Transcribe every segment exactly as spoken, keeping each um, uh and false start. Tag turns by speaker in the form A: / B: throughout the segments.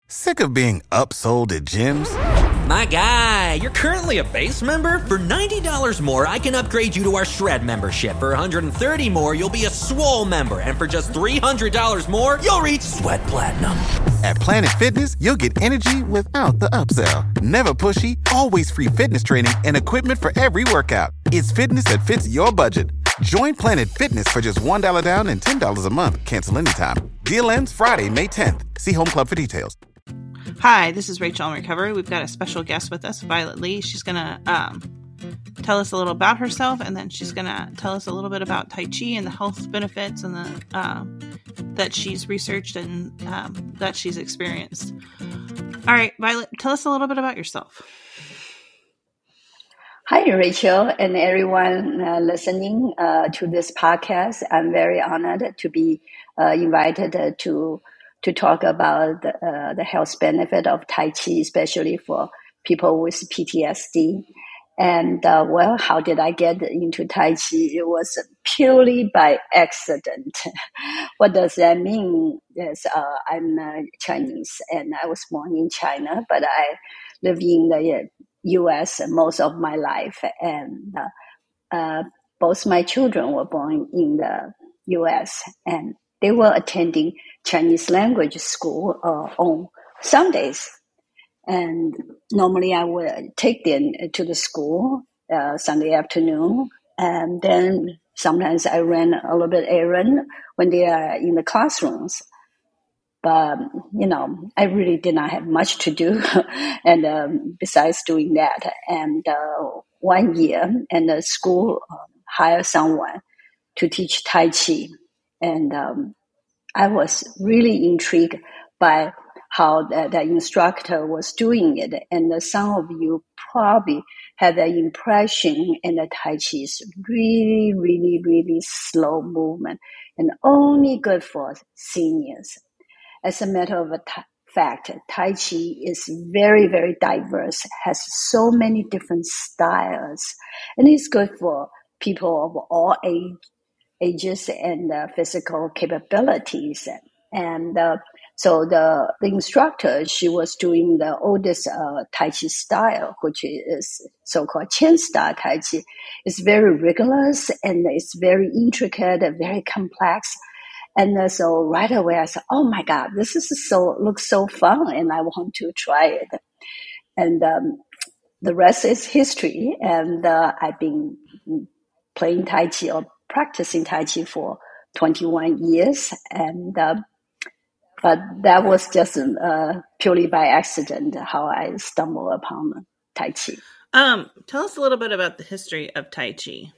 A: Sick of being upsold at gyms?
B: My guy, you're currently a base member? For ninety dollars more, I can upgrade you to our Shred membership. For one hundred thirty dollars more, you'll be a Swole member. And for just three hundred dollars more, you'll reach Sweat Platinum.
A: At Planet Fitness, you'll get energy without the upsell. Never pushy, always free fitness training and equipment for every workout. It's fitness that fits your budget. Join Planet Fitness for just one dollar down and ten dollars a month. Cancel anytime. Deal ends Friday, May tenth. See Home Club for details.
C: Hi, this is Rachel in Recovery. We've got a special guest with us, Violet Lee. She's going to um, tell us a little about herself, and then she's going to tell us a little bit about Tai Chi and the health benefits and the uh, that she's researched and um, that she's experienced. All right, Violet, tell us a little bit about yourself.
D: Hi, Rachel, and everyone uh, listening uh, to this podcast. I'm very honored to be uh, invited uh, to to talk about the, uh, the health benefit of Tai Chi, especially for people with P T S D. And, uh, well, how did I get into Tai Chi? It was purely by accident. What does that mean? Is, uh, I'm uh, Chinese, and I was born in China, but I live in the U S most of my life. And uh, uh, both my children were born in the U S, and they were attending Chinese language school uh, on Sundays. And normally I would take them to the school uh, Sunday afternoon. And then sometimes I ran a little bit errand when they are in the classrooms. But, you know, I really did not have much to do. and um, besides doing that, and uh, one year, and the school um, hired someone to teach Tai Chi. And um, I was really intrigued by how the, the instructor was doing it. And uh, some of you probably had the impression and the Tai Chi is really, really, really slow movement and only good for seniors. As a matter of fact, Tai Chi is very, very diverse, has so many different styles, and it's good for people of all age, ages and uh, physical capabilities. And uh, so the, the instructor, she was doing the oldest uh, Tai Chi style, which is so-called Qian style Tai Chi. It's very rigorous and it's very intricate and very complex. And uh, so right away I said, oh my God, this is so, looks so fun and I want to try it. And um, the rest is history. And uh, I've been playing Tai Chi or practicing Tai Chi for twenty-one years. And, uh, but that was just uh, purely by accident how I stumbled upon Tai Chi.
C: Um, tell us a little bit about the history of Tai Chi.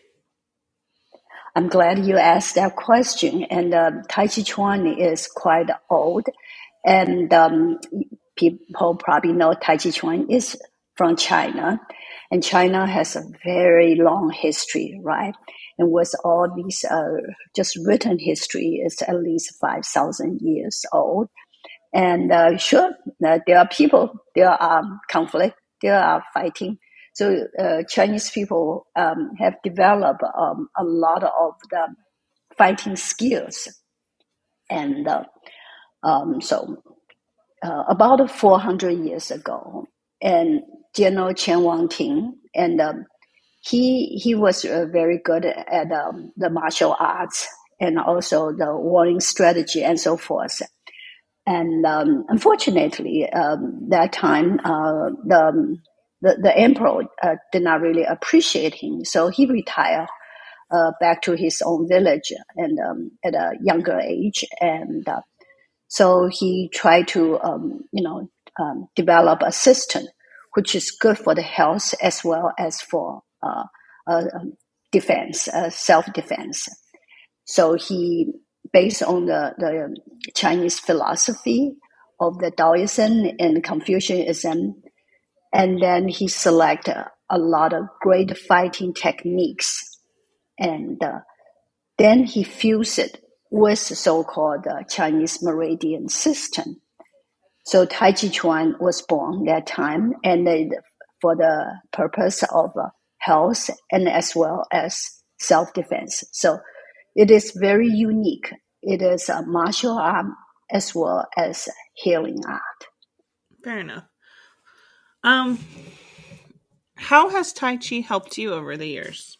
D: I'm glad you asked that question. And uh, Tai Chi Chuan is quite old. And um, people probably know Tai Chi Chuan is from China. And China has a very long history, right? And with all these uh, just written history, it's at least five thousand years old. And uh, sure, uh, there are people, there are conflict, there are fighting. So uh, Chinese people um, have developed um, a lot of the fighting skills. And uh, um, so uh, about four hundred years ago, and General Chen Wangting, and um, he he was uh, very good at um, the martial arts and also the warring strategy and so forth. And um, unfortunately, um, that time uh, the The, the emperor uh, did not really appreciate him, so he retired uh, back to his own village and um, at a younger age, and uh, so he tried to, um, you know, um, develop a system which is good for the health as well as for uh, uh, defense, uh, self-defense. So he, based on the, the Chinese philosophy of the Taoism and Confucianism. And then he selected a lot of great fighting techniques. And uh, then he fused it with the so-called uh, Chinese meridian system. So Tai Chi Chuan was born that time, and uh, for the purpose of uh, health and as well as self-defense. So it is very unique. It is a martial art as well as healing art.
C: Fair enough. Um, how has Tai Chi helped you over the years?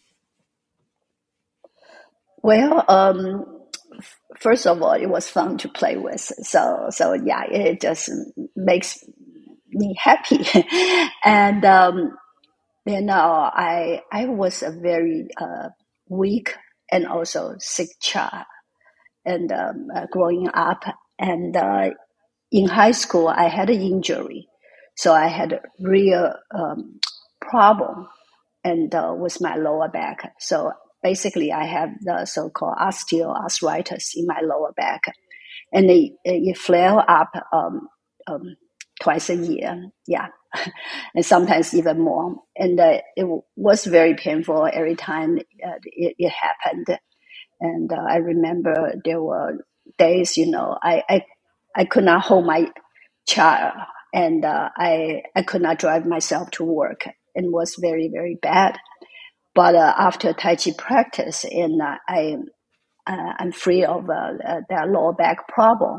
D: Well, um, first of all, it was fun to play with. So, so yeah, it just makes me happy. and um, you know, I I was a very uh, weak and also sick child, and um, uh, growing up, and uh, in high school, I had an injury, so I had a real um, problem, and uh, with my lower back. So basically, I have the so-called osteoarthritis in my lower back, and it, it flare up um, um, twice a year. Yeah, and sometimes even more. And uh, it was very painful every time uh, it, it happened. And uh, I remember there were days, you know, I, I, I could not hold my child, and uh, I, I could not drive myself to work, and was very, very bad. But uh, after Tai Chi practice, and uh, I, uh, I'm free of uh, that lower back problem,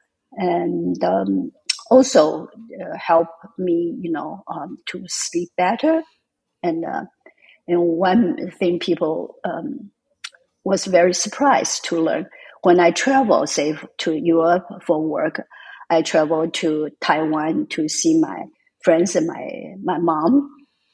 D: and um, also uh, help me, you know, um, to sleep better. And uh, and one thing people um, was very surprised to learn when I travel, say, to Europe for work. I travel to Taiwan to see my friends and my, my mom.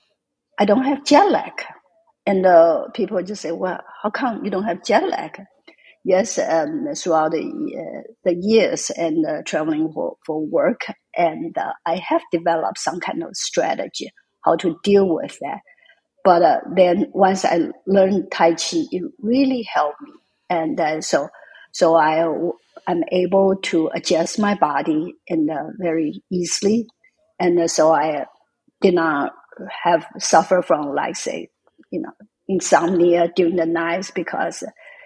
D: I don't have jet lag. And uh, people just say, well, how come you don't have jet lag? Yes, um, throughout the, uh, the years and uh, traveling for, for work, and uh, I have developed some kind of strategy how to deal with that. But uh, then once I learned Tai Chi, it really helped me. And uh, so so I, I'm able to adjust my body and uh, very easily. And uh, so I did not have suffer from, like, say, you know, insomnia during the nights, because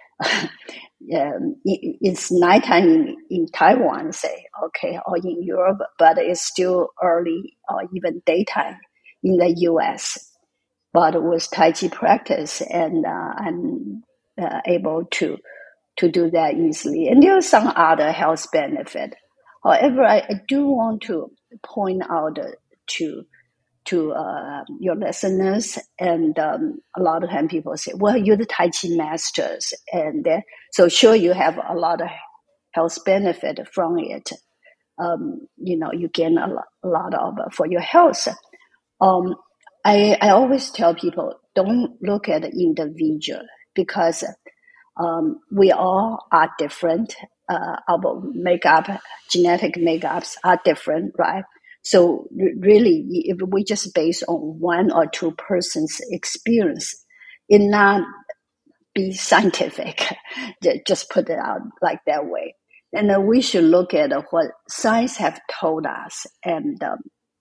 D: um, it, it's nighttime in, in Taiwan, say, okay, or in Europe, but it's still early or even daytime in the U S. But with Tai Chi practice, and uh, I'm uh, able to to do that easily. And there are some other health benefit. However, I, I do want to point out uh, to to uh, your listeners, and um, a lot of time people say, well, you're the Tai Chi masters, and uh, so sure you have a lot of health benefit from it. Um, you know, you gain a lot, a lot of uh, for your health. Um, I, I always tell people, don't look at the individual, because um, we all are different. Uh, our makeup, genetic makeups are different, right? So really, if we just base on one or two persons' experience, it not be scientific. Just put it out like that way. And uh, we should look at uh, what science have told us. And um,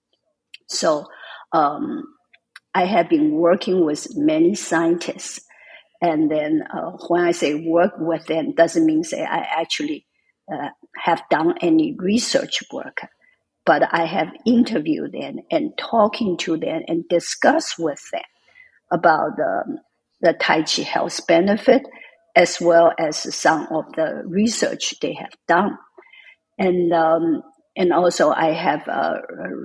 D: so um, I have been working with many scientists. And then uh, when I say work with them, doesn't mean say I actually uh, have done any research work. But I have interviewed them and talking to them and discussed with them about the, the Tai Chi health benefit, as well as some of the research they have done. And um, and also I have uh,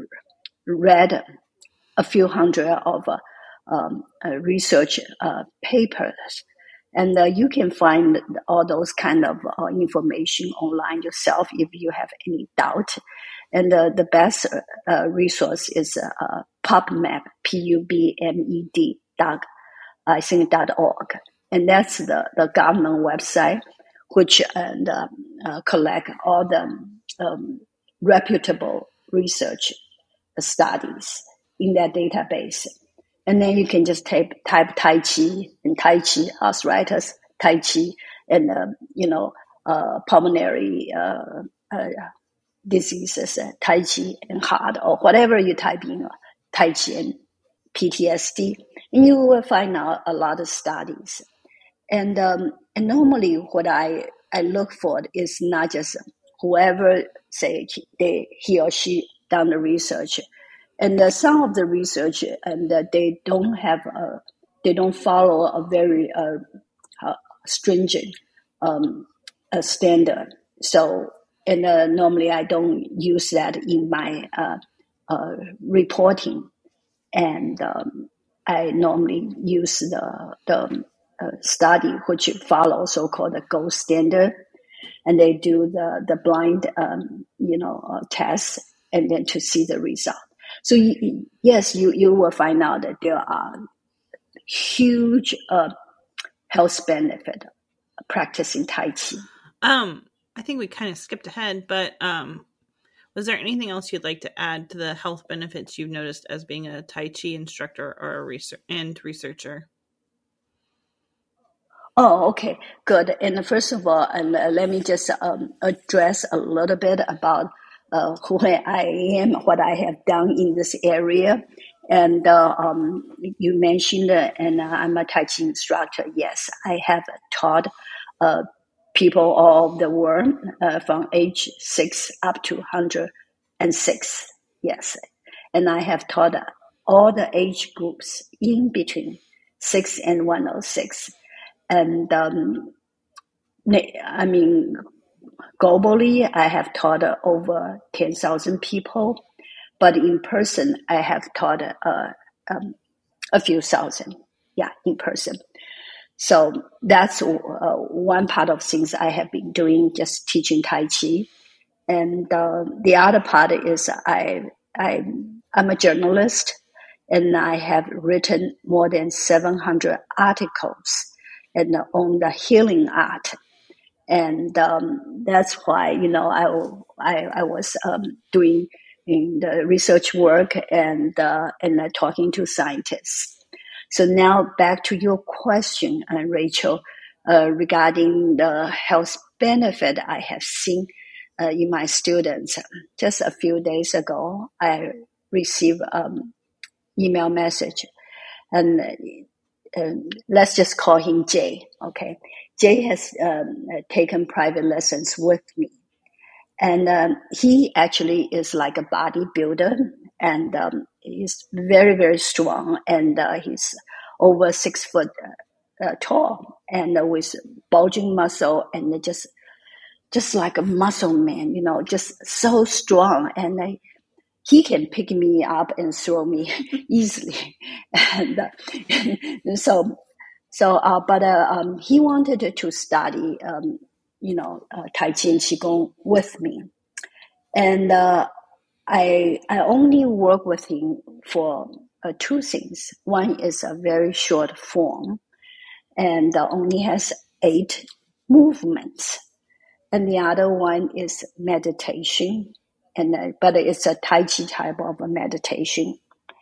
D: read a few hundred of uh, um, uh, research uh, papers. And uh, you can find all those kind of uh, information online yourself if you have any doubt. And uh, the best uh, resource is uh, PubMed, P U B M E D, dot, I think, dot org. And that's the, the government website, which and, uh, uh, collect all the um, reputable research studies in that database. And then you can just type, type Tai Chi and Tai Chi arthritis, Tai Chi, and, uh, you know, uh, pulmonary uh, uh, diseases, uh, Tai Chi and heart, or whatever you type in, uh, Tai Chi and P T S D, and you will find out a lot of studies. And um, and normally what I, I look for is not just whoever say they, he or she done the research. And uh, some of the research, and uh, they don't have, a, they don't follow a very uh, uh, stringent um, uh, standard. So and uh, normally I don't use that in my uh, uh, reporting. And um, I normally use the, the uh, study which follows so-called the gold standard. And they do the, the blind, um, you know, uh, test, and then to see the result. So you, yes, you, you will find out that there are huge uh, health benefit practicing Tai Chi.
C: Um, I think we kind of skipped ahead, but um, was there anything else you'd like to add to the health benefits you've noticed as being a Tai Chi instructor or a research and researcher?
D: Oh, okay, good. And first of all, and uh, let me just um, address a little bit about uh, who I am, what I have done in this area. And uh, um, you mentioned, uh, and uh, I'm a Tai Chi instructor. Yes, I have taught uh, people all over the world uh, from age six up to one hundred six. Yes, and I have taught all the age groups in between six and one hundred six. And um, I mean, globally, I have taught uh, over ten thousand people, but in person, I have taught uh, um, a few thousand, yeah, in person. So that's uh, one part of things I have been doing, just teaching Tai Chi. And uh, the other part is I, I, I'm a journalist, and I have written more than seven hundred articles and on the healing art. And um, that's why, you know, I, I, I was um, doing in the research work and, uh, and uh, talking to scientists. So now back to your question, uh, Rachel, uh, regarding the health benefit I have seen uh, in my students. Just a few days ago, I received an email message, and Um, let's just call him Jay, okay? Jay has um, taken private lessons with me. And um, he actually is like a bodybuilder, and um, he's very, very strong, and uh, he's over six foot uh, tall, and uh, with bulging muscle, and just just like a muscle man, you know, just so strong. And uh, he can pick me up and throw me easily. And uh, so, so, uh, but uh, um, he wanted to study, um, you know, uh, Tai Chi and Qigong with me. And uh, I, I only work with him for uh, two things. One is a very short form, and uh, only has eight movements. And the other one is meditation. And, uh, but it's a Tai Chi type of a meditation.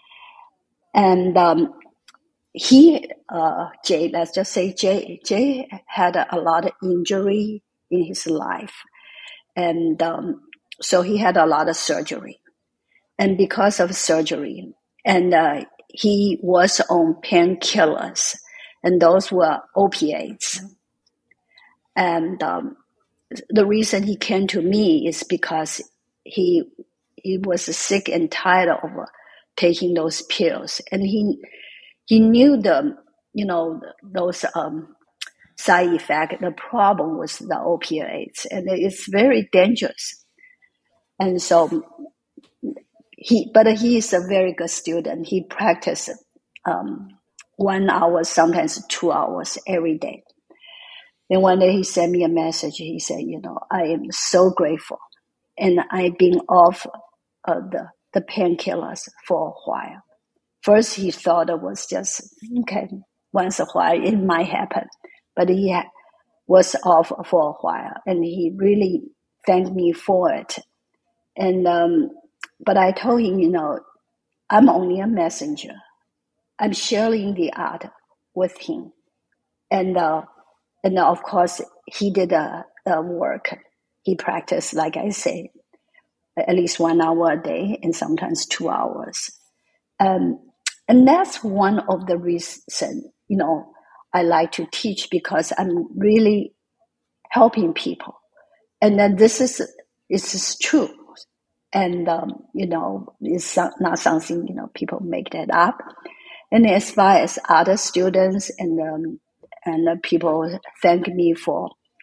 D: And um, he, uh, Jay, let's just say Jay, Jay had a, a lot of injury in his life. And um, so he had a lot of surgery. And because of surgery, and uh, he was on painkillers, and those were opiates. And um, the reason he came to me is because he he was sick and tired of taking those pills, and he he knew the you know those um, side effects. The problem was the opiates, and it's very dangerous. And so he, but he is a very good student. He practiced um, one hour, sometimes two hours every day. Then one day he sent me a message. He said, "You know, I am so grateful. And I've been off uh, the, the painkillers for a while." First, he thought it was just, okay, once a while, it might happen. But he ha- was off for a while, and he really thanked me for it. And um, but I told him, you know, I'm only a messenger. I'm sharing the art with him. And, uh, and of course, he did the uh, work. He practiced, like I say, at least one hour a day, and sometimes two hours. Um, and that's one of the reasons, you know, I like to teach, because I'm really helping people. And then this is, this is true. And, um, you know, it's not something, you know, people make that up. And as far as other students and, um, and uh, people thank me for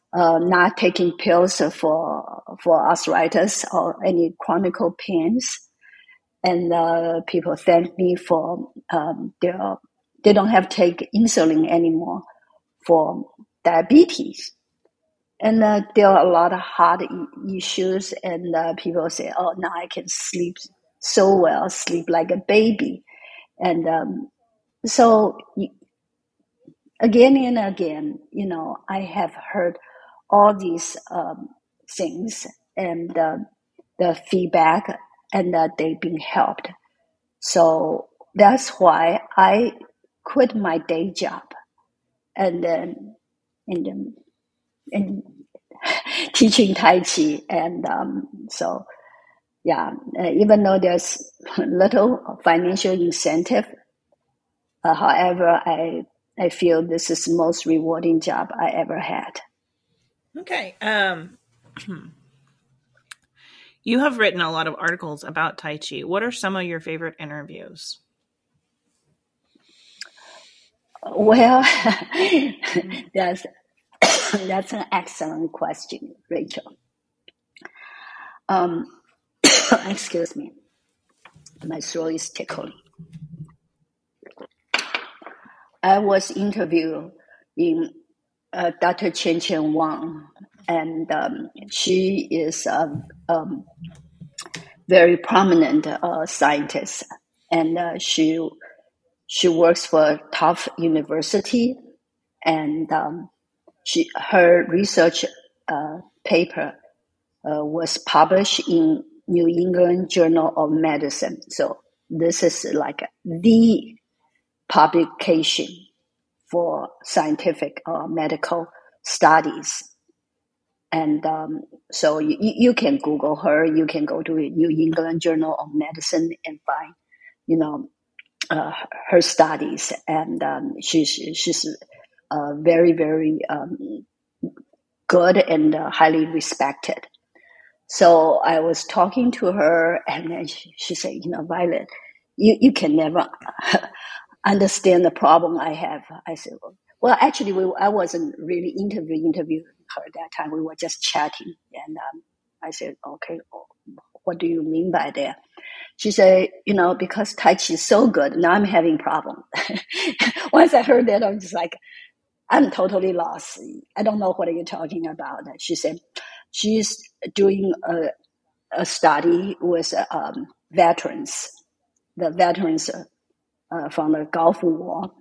D: uh, not taking pills for for arthritis or any chronic pains. And uh, people thank me for um, their, they don't have to take insulin anymore for diabetes. And uh, there are a lot of heart issues, and uh, people say, oh, now I can sleep so well, sleep like a baby. And um, so again and again, you know, I have heard all these um, things and uh, the feedback, and that they've been helped. So that's why I quit my day job and then and then and teaching Tai Chi. And um, so, yeah, uh, even though there's little financial incentive, uh, however, I I feel this is the most rewarding job I ever had.
C: Okay. Um, you have written a lot of articles about Tai Chi. What are some of your favorite interviews?
D: Well, that's that's an excellent question, Rachel. Um, excuse me, my throat is tickling. I was interviewed in uh, Doctor Chen Chen Wang, and um, she is a um, very prominent uh, scientist, and uh, she she works for Tufts University, and um, she her research uh, paper uh, was published in New England Journal of Medicine. So this is like the publication for scientific or medical studies. And um, so you, you can Google her. You can go to New England Journal of Medicine and find, you know, uh, her studies. And um, she's she's uh, very, very um, good and uh, highly respected. So I was talking to her, and then she, she said, you know, Violet, you, you can never understand the problem I have. I said, well, well actually, we, I wasn't really interviewing interviewing her at that time. We were just chatting. And um, I said, okay, what do you mean by that? She said, you know, because Tai Chi is so good, now I'm having problems. Once I heard that, I'm just like, I'm totally lost. I don't know what are you talking about. She said, she's doing a, a study with um, veterans, the veterans uh, from the Gulf War.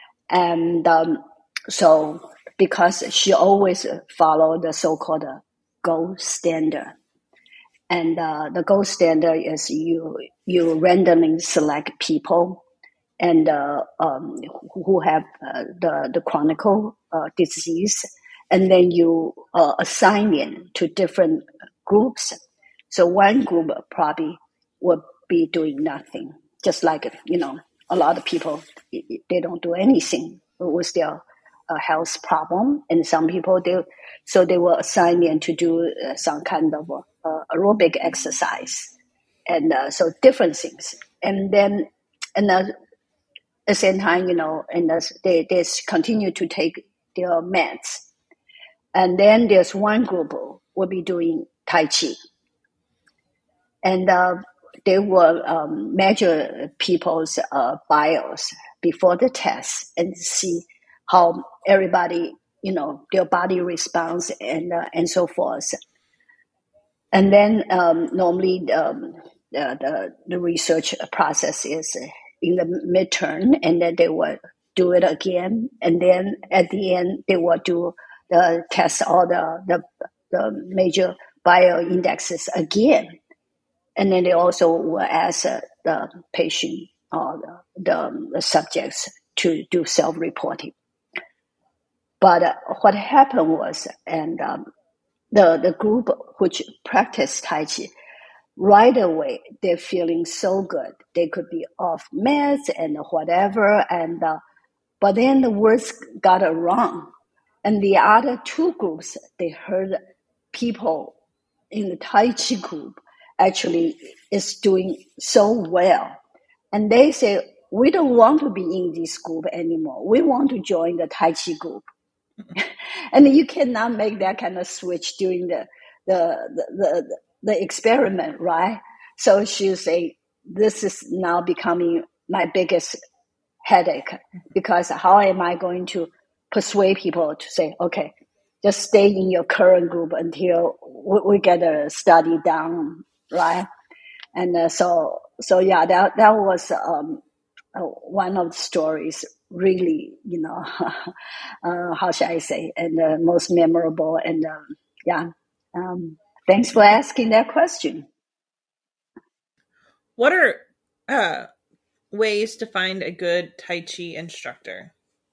D: And um, so because she always followed the so-called gold standard. And uh, the gold standard is you you randomly select people and uh, um, who have uh, the, the chronic uh, disease, and then you uh, assign them to different groups. So one group probably will be doing nothing, just like, you know, a lot of people, they don't do anything with their uh, health problem. And some people, they so they will assign them to do uh, some kind of uh, aerobic exercise. And uh, so different things. And then, and uh, at the same time, you know, and uh, they, they continue to take their meds. And then there's one group will be doing Tai Chi. And uh, they will um, measure people's uh, bios before the test and see how everybody, you know, their body responds and uh, and so forth. And then um, normally um, the, the the research process is in the midterm, and then they will do it again, and then at the end they will do the test all the the, the major bio indexes again. And then they also will ask uh, the patient or the, the, the subjects to do self-reporting. But uh, what happened was, and um, the, the group which practiced Tai Chi, right away, they're feeling so good. They could be off meds and whatever. And uh, but then the words got it wrong. And the other two groups, they heard people in the Tai Chi group actually is doing so well. And they say, we don't want to be in this group anymore. We want to join the Tai Chi group. And you cannot make that kind of switch during the the the the, the experiment, right? So she'll say, this is now becoming my biggest headache, because how am I going to persuade people to say, okay, just stay in your current group until we, we get a study done, right? And uh, so, so yeah, that that was um, uh, one of the stories, really, you know, uh, how should I say, and uh, most memorable. And um, yeah, um, thanks for asking that question.
C: What are uh, ways to find a good Tai Chi instructor?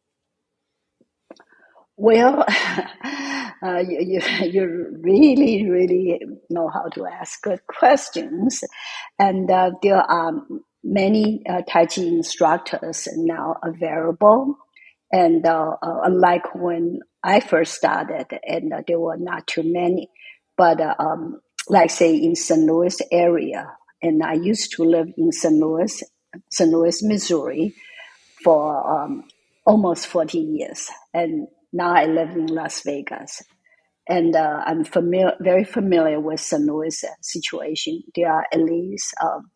D: Well, uh, you, you you really really know how to ask good questions, and uh, there are many uh, Tai Chi instructors now available, and uh, uh, unlike when I first started, and uh, there were not too many, but uh, um, like say in Saint Louis area, and I used to live in Saint Louis, Saint Louis, Missouri, for um, almost forty years, and now I live in Las Vegas, and uh, I'm familiar, very familiar with Saint Louis situation. There are at least um,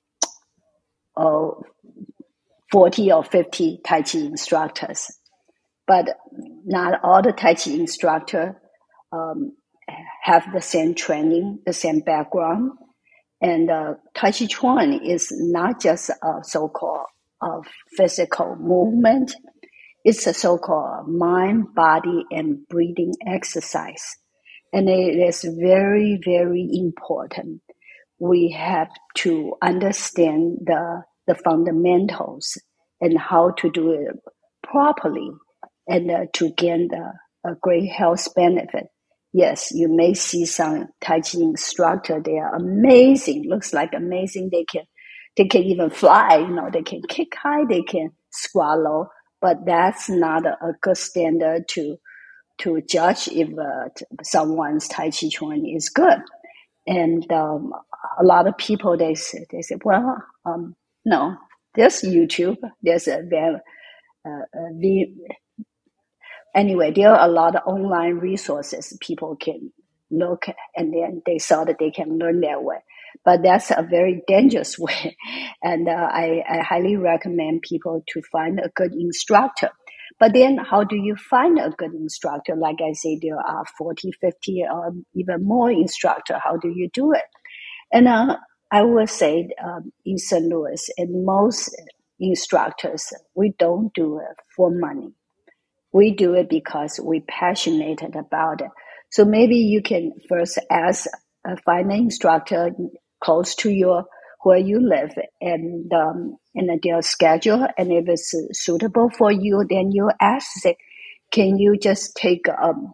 D: oh, forty or fifty Tai Chi instructors, but not all the Tai Chi instructors um, have the same training, the same background. And uh, Tai Chi Chuan is not just a so-called uh, physical movement. It's a so-called mind, body, and breathing exercise. And it is very, very important. We have to understand the, the fundamentals and how to do it properly, and uh, to gain the, a great health benefit. Yes, you may see some Tai Chi instructor, they are amazing, looks like amazing. They can, they can even fly, you know, they can kick high, they can swallow. But that's not a, a good standard to to judge if uh, someone's Tai Chi Chuan is good. And um, a lot of people, they say, they say, well, um, no, there's YouTube, there's a, uh, a anyway, there are a lot of online resources people can look at, and then they saw that they can learn that way. But that's a very dangerous way. And uh, I, I highly recommend people to find a good instructor. But then how do you find a good instructor? Like I say, there are forty, fifty, or even more instructors. How do you do it? And uh, I would say um, in Saint Louis, and most instructors, we don't do it for money. We do it because we're passionate about it. So maybe you can first ask, uh, find an instructor close to your where you live, and um, and their schedule. And if it's suitable for you, then you ask, say, can you just take um,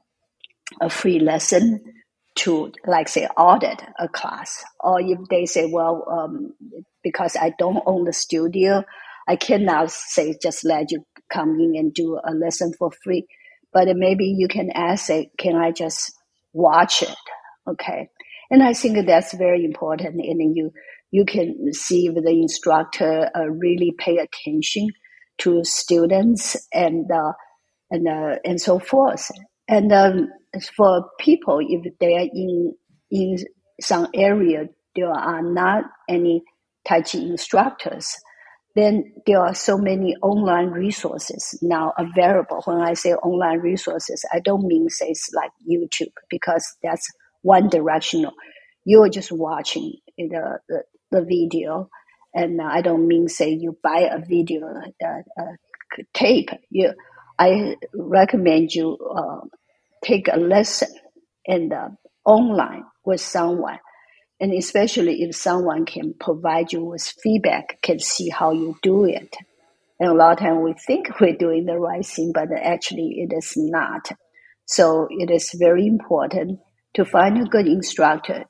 D: a free lesson to, like, say, audit a class? Or if they say, well, um, because I don't own the studio, I cannot say just let you come in and do a lesson for free. But maybe you can ask, say, can I just watch it? Okay. And I think that's very important. And you you can see if the instructor uh, really pay attention to students, and uh, and uh, and so forth. And um, for people, if they are in in some area, there are not any Tai Chi instructors, then there are so many online resources now available. When I say online resources, I don't mean say it's like YouTube, because that's one directional. You're just watching the, the, the video, and I don't mean say you buy a video uh, uh, tape. You, I recommend you uh, take a lesson and uh, online with someone. And especially if someone can provide you with feedback, can see how you do it. And a lot of times we think we're doing the right thing, but actually it is not. So it is very important to find a good instructor.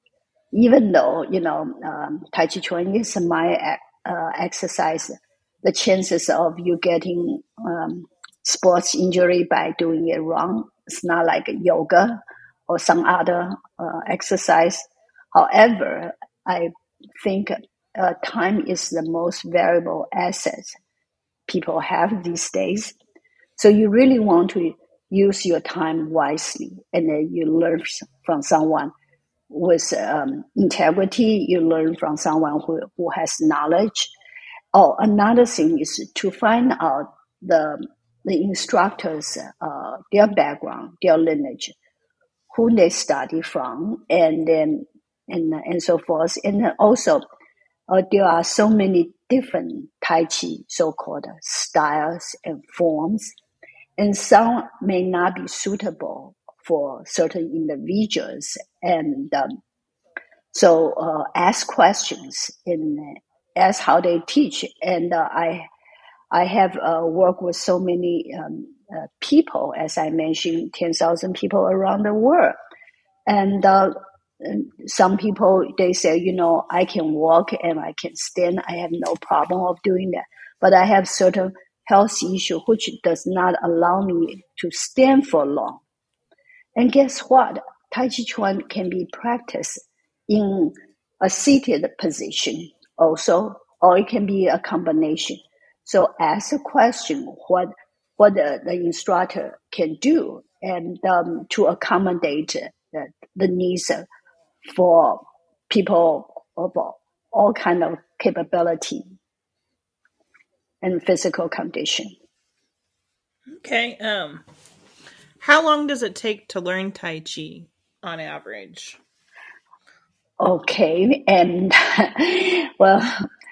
D: Even though, you know, um, Tai Chi Chuan is my uh, exercise, the chances of you getting um, sports injury by doing it wrong, it's not like yoga or some other uh, exercise. However, I think uh, time is the most valuable asset people have these days. So you really want to use your time wisely, and then you learn from someone with um, integrity. You learn from someone who, who has knowledge. Oh, another thing is to find out the the instructors, uh, their background, their lineage, who they study from, and then and and so forth. And then also, uh, there are so many different Tai Chi so-called styles and forms, and some may not be suitable for certain individuals. And um, so, uh, ask questions and ask how they teach. And uh, I I have uh, worked with so many um, uh, people, as I mentioned, ten thousand people around the world. And, uh, and some people, they say, you know, I can walk and I can stand. I have no problem of doing that. But I have certain health issue which does not allow me to stand for long. And guess what? Tai Chi Chuan can be practiced in a seated position also, or it can be a combination. So ask a question what what the, the instructor can do, and um, to accommodate the, the needs for people of all, all kind of capability and physical condition.
C: Okay. Um, how long does it take to learn Tai Chi on average?
D: Okay, and well,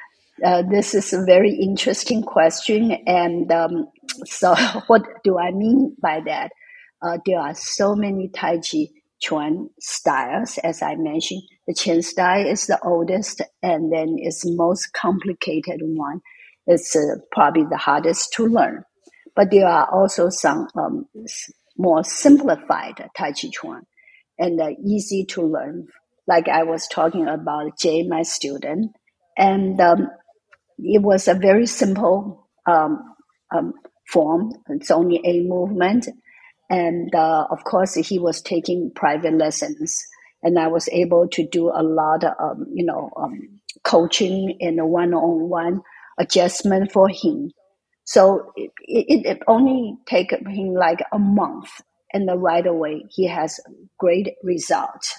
D: uh, this is a very interesting question. And um, so, what do I mean by that? Uh, there are so many Tai Chi Chuan styles, as I mentioned. The Qian style is the oldest, and then it's the most complicated one. It's uh, probably the hardest to learn. But there are also some um, more simplified Tai Chi Chuan and uh, easy to learn. Like I was talking about Jay, my student, and um, it was a very simple um, um, form. It's only a movement. And uh, of course, he was taking private lessons, and I was able to do a lot of, um, you know, um, coaching and a one-on-one adjustment for him. So it, it, it only took him like a month, and then right away he has great results.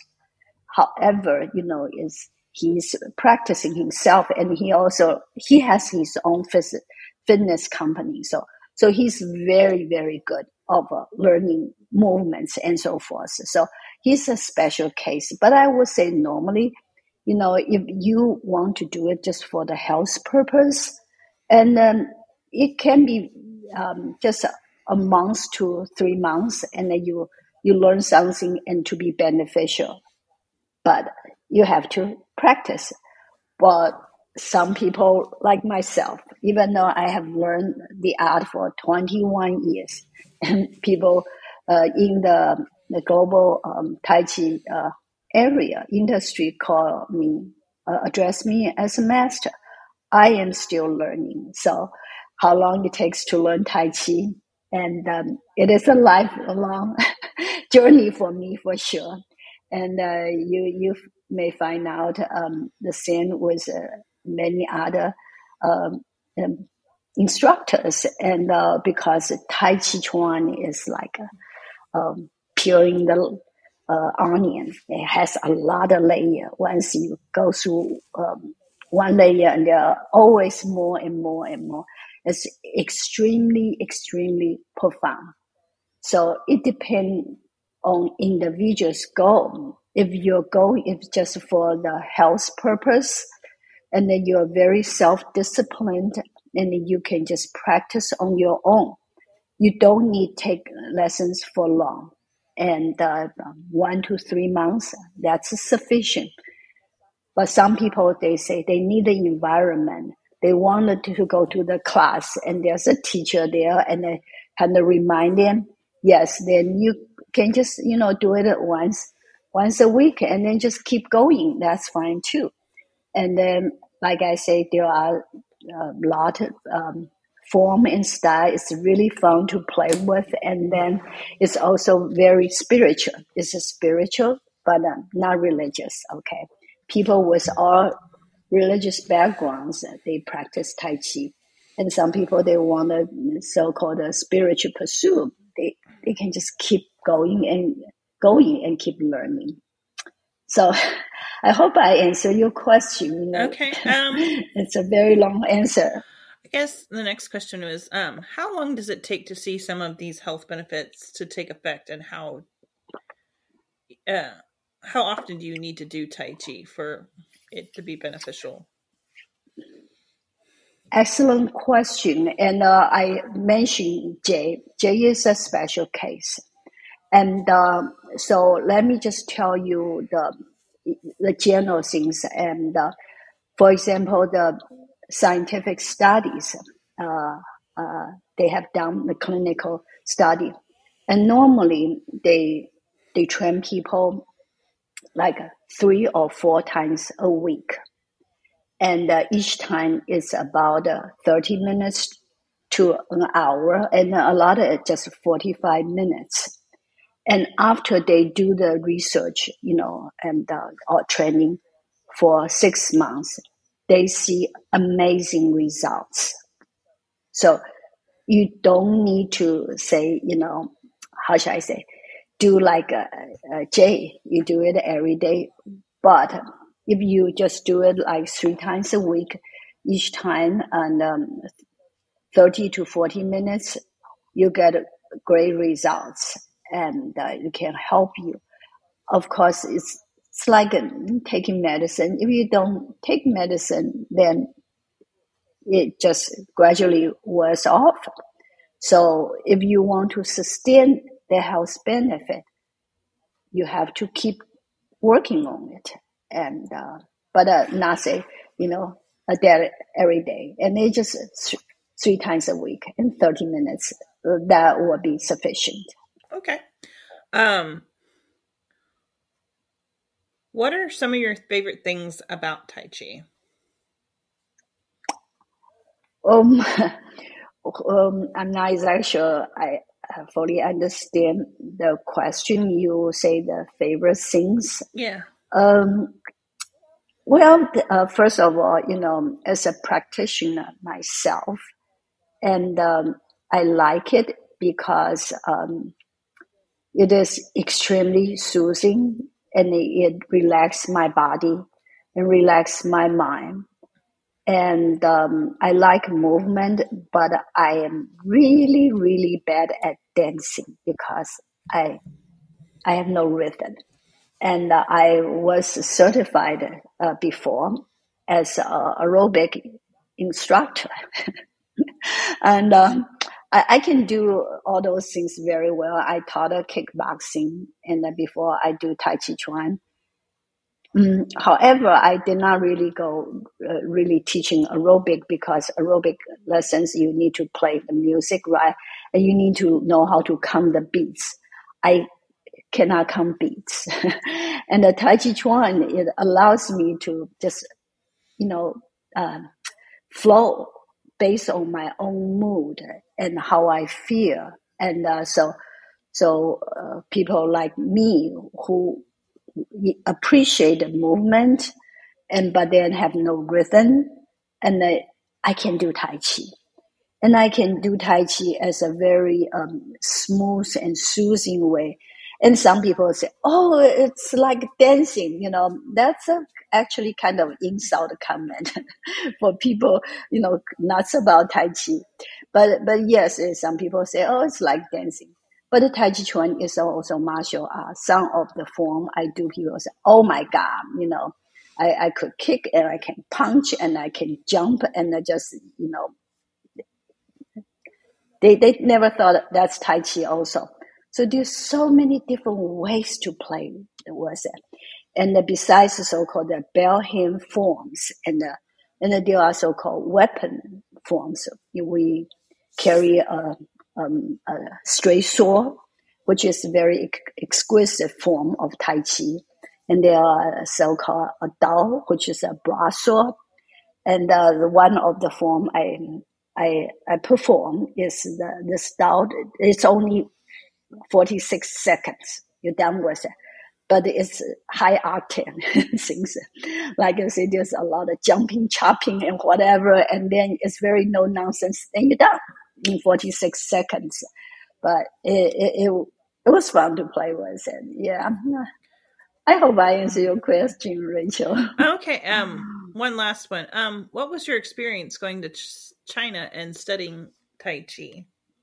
D: However, you know, is he's practicing himself, and he also he has his own phys- fitness company. So so he's very very good of uh, learning movements and so forth. So he's a special case. But I would say normally, you know, if you want to do it just for the health purpose, and then it can be um, just a, a month to three months, and then you you learn something and to be beneficial. But you have to practice. But some people like myself, even though I have learned the art for twenty-one years, and people uh, in the, the global um, Tai Chi uh, area industry call me, uh, address me as a master, I am still learning. So how long it takes to learn Tai Chi, and um, it is a lifelong journey for me for sure. And uh, you you may find out um, the same with uh, many other um, um, instructors. And uh, because Tai Chi Chuan is like a, um, peeling the uh, onion, it has a lot of layer. Once you go through um, one layer, and there are always more and more and more. It's extremely, extremely profound. So it depends on individual's goal. If your goal is just for the health purpose, and then you're very self-disciplined, and then you can just practice on your own. You don't need to take lessons for long. And uh, one to three months, that's sufficient. But some people, they say they need the environment. They wanted to go to the class, and there's a teacher there, and they kind of remind them, yes, then you can just, you know, do it once, once a week, and then just keep going. That's fine too. And then, like I say, there are a lot of um, form and style. It's really fun to play with. And then it's also very spiritual. It's a spiritual, but uh, not religious, okay? People with all religious backgrounds, they practice Tai Chi. And some people, they want a so-called a spiritual pursuit. they, they can just keep going and going and keep learning. So I hope I answered your question. You know?
C: Okay. Um,
D: it's a very long answer.
C: I guess the next question was, um, how long does it take to see some of these health benefits to take effect, and how uh, how often do you need to do Tai Chi for it to be beneficial?
D: Excellent question. And uh, I mentioned Jay. Jay is a special case. And uh, so let me just tell you the the general things. And uh, for example, the scientific studies, uh, uh, they have done the clinical study. And normally they they train people like three or four times a week. And uh, each time is about uh, thirty minutes to an hour, and a lot of it just forty-five minutes. And after they do the research, you know, and uh, or training for six months, they see amazing results. So you don't need to say, you know, how should I say, do like a, a Jay, you do it every day. But if you just do it like three times a week, each time and um, thirty to forty minutes, you get great results, and uh, it can help you. Of course, it's it's like taking medicine. If you don't take medicine, then it just gradually wears off. So if you want to sustain the health benefit, you have to keep working on it. And uh, but uh, not say, you know, a day every day, and they just th- three times a week in thirty minutes. Uh, that will be sufficient.
C: Okay. Um, what are some of your favorite things about Tai Chi?
D: Um, um I'm not exactly sure I fully understand the question. You say the favorite things.
C: Yeah.
D: Um. Well, uh, first of all, you know, as a practitioner myself, and um, I like it because um, it is extremely soothing, and it, it relaxes my body and relaxes my mind. And um, I like movement, but I am really, really bad at dancing because I I have no rhythm. And uh, I was certified uh, before as an aerobic instructor. and um, I, I can do all those things very well. I taught a kickboxing, and uh, before I do Tai Chi Chuan. Um, however, I did not really go uh, really teaching aerobic, because aerobic lessons, you need to play the music, right? And you need to know how to count the beats. I cannot count beats. And the Tai Chi Chuan, it allows me to just, you know, uh, flow based on my own mood and how I feel. And uh, so, so uh, people like me who appreciate the movement, and but then have no rhythm, and uh, I can do Tai Chi. And I can do Tai Chi as a very um, smooth and soothing way. And some people say, oh, it's like dancing, you know, that's a, actually kind of insult comment for people, you know, nuts about Tai Chi. But, but yes, some people say, oh, it's like dancing. But the Tai Chi Chuan is also martial art. Some of the form I do, people say, oh my God, you know, I, I could kick and I can punch and I can jump and I just, you know, they, they never thought that's Tai Chi also. So there's so many different ways to play with it. And uh, besides the so-called the bell hand forms, and, uh, and there are so-called weapon forms. We carry a, um, a straight sword, which is a very ex- exquisite form of Tai Chi. And there are so-called a Dao, which is a broad sword. And uh, the one of the form I I, I perform is the, the Dao. It's only forty-six seconds. You're done with it. But it's high octane things. Like I say, there's a lot of jumping, chopping, and whatever. And then it's very no nonsense. Then you're done in forty-six seconds. but it it, it, it was fun to play with. And yeah, I hope I answer your question, Rachel.
C: Okay. Um, one last one. Um, what was your experience going to Ch- China and studying Tai Chi?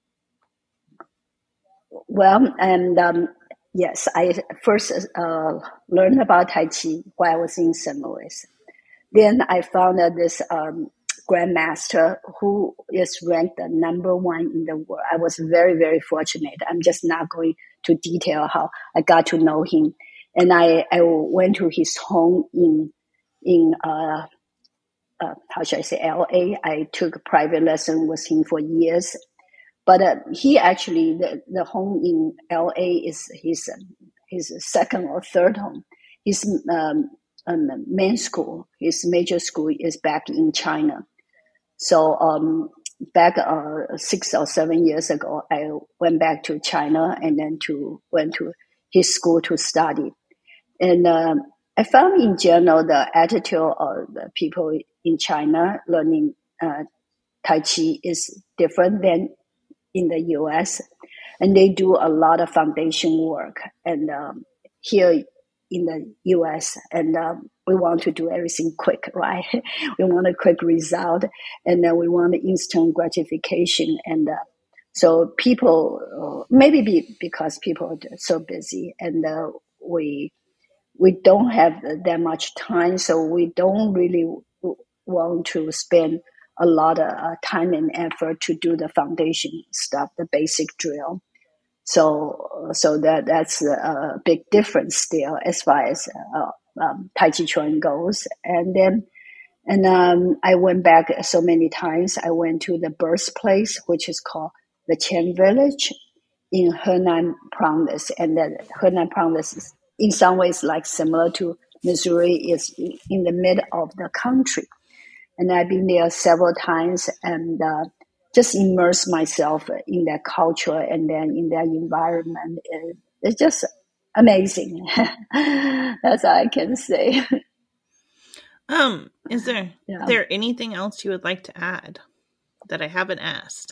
D: Well, and um, yes, I first uh, learned about Tai Chi while I was in Saint Louis. Then I found out this um, grandmaster who is ranked the number one in the world. I was very, very fortunate. I'm just not going to detail how I got to know him. And I, I went to his home in, in uh, uh, how should I say, L A. I took a private lesson with him for years. But uh, he actually, the, the home in L A is his, his second or third home. His um, um, main school, his major school is back in China. So um, back uh, six or seven years ago, I went back to China and then to went to his school to study. And uh, I found in general the attitude of the people in China learning uh, Tai Chi is different than in the U S, and they do a lot of foundation work. And um, here in the U S, and um, we want to do everything quick, right? We want a quick result, and then we want instant gratification. And uh, so people, uh, maybe be, because people are so busy, and uh, we we don't have that much time, so we don't really want to spend a lot of uh, time and effort to do the foundation stuff, the basic drill. So, so that that's a big difference still as far as uh, um, Tai Chi Chuan goes. And then, and um, I went back so many times. I went to the birthplace, which is called the Qian Village in Henan Province, and the Henan Province is in some ways like similar to Missouri. Is in the middle of the country. And I've been there several times and uh, just immerse myself in that culture and then in that environment. It, it's just amazing. That's all I can say.
C: Um, is there
D: yeah.
C: is there anything else you would like to add that I haven't asked?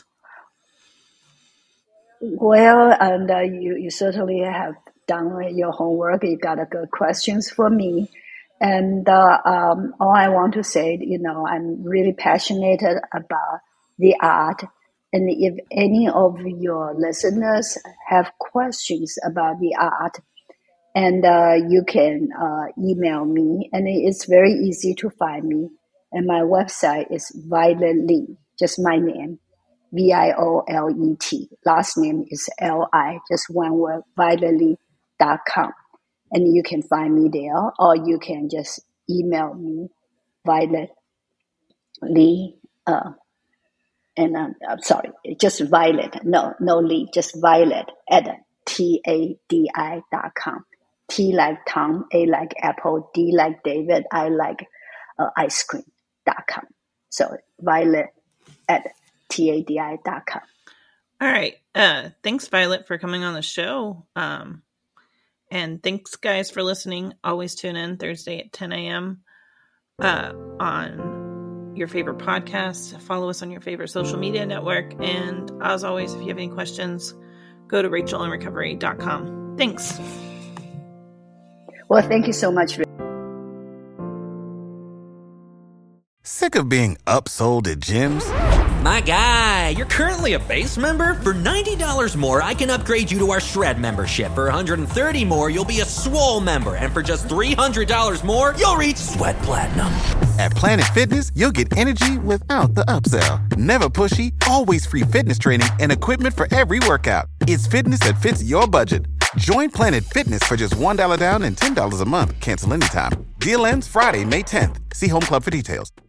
D: Well, and uh, you, you certainly have done your homework. You got a good questions for me. And uh, um, all I want to say, you know, I'm really passionate about the art. And if any of your listeners have questions about the art, and uh, you can uh, email me, and it's very easy to find me. And my website is Violet Li, just my name, V I O L E T. Last name is L I, just one word, violet li dot com. And you can find me there, or you can just email me, Violet Li, uh, and uh, I'm sorry, just Violet, no, no Li, just Violet at T A D I dot com. T like Tom, A like Apple, D like David, I like uh, ice cream dot com. So Violet at T A D I dot com.
C: All right. Uh, thanks, Violet, for coming on the show. Um, And thanks, guys, for listening. Always tune in Thursday at ten a.m. Uh, on your favorite podcast. Follow us on your favorite social media network. And as always, if you have any questions, go to rachel in recovery dot com. Thanks.
D: Well, thank you so much.
A: Sick of being upsold at gyms?
B: My guy, you're currently a base member? For ninety dollars more, I can upgrade you to our Shred membership. For one hundred thirty dollars more, you'll be a Swole member. And for just three hundred dollars more, you'll reach Sweat Platinum.
A: At Planet Fitness, you'll get energy without the upsell. Never pushy, always free fitness training and equipment for every workout. It's fitness that fits your budget. Join Planet Fitness for just one dollar down and ten dollars a month. Cancel anytime. Deal ends Friday, May tenth. See Home Club for details.